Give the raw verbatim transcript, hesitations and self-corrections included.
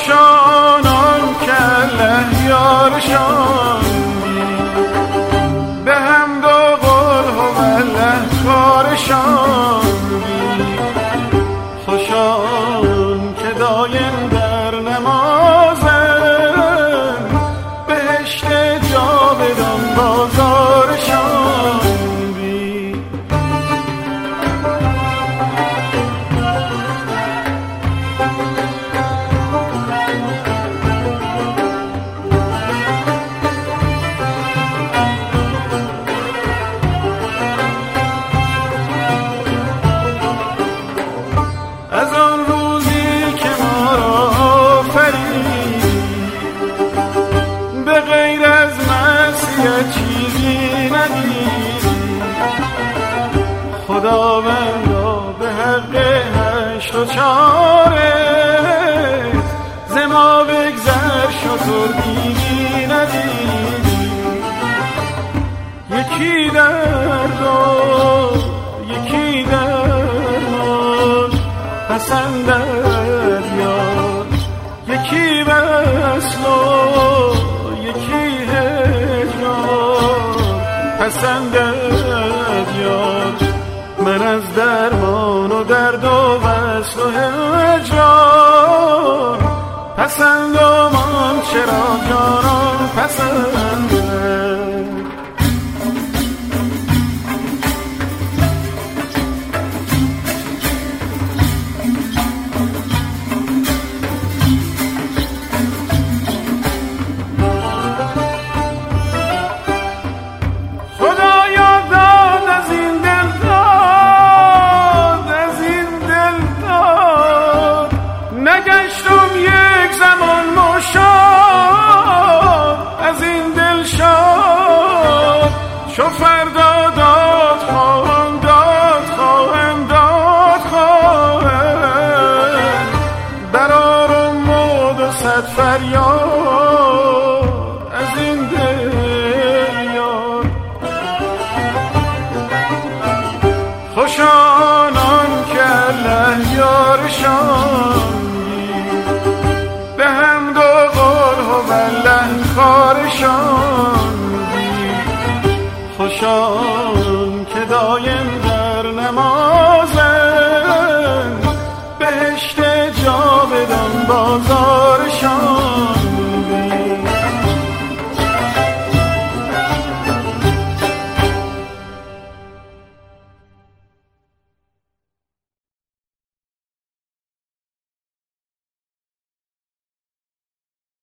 خوشانان که الله یارشان به هم دو قل هم الله کارشان خوشان که دایم در نمازن بهشت جاودان بازارشان بی. از آن روزی که ما را آفرید به غیر از معصیت چیزی ندید خداوندا به حق هشت و چاره ز ما بگذر شطور دیدی ندید یکی درد و یکی درمان پسندد یار یکی وصل و یکی هجران پسندد یار من از درمان و درد و وصل و